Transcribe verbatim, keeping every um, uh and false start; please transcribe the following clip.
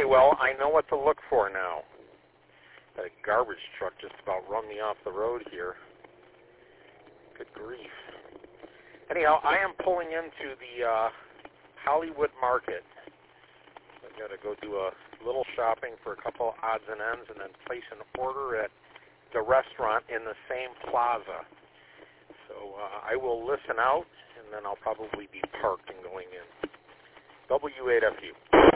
well, I know what to look for now. That garbage truck just about run me off the road here. Good grief. Anyhow, I am pulling into the uh, Hollywood Market. I've got to go do a little shopping for a couple odds and ends and then place an order at the restaurant in the same plaza. So uh, I will listen out, and then I'll probably be parked and going in. W eight F U.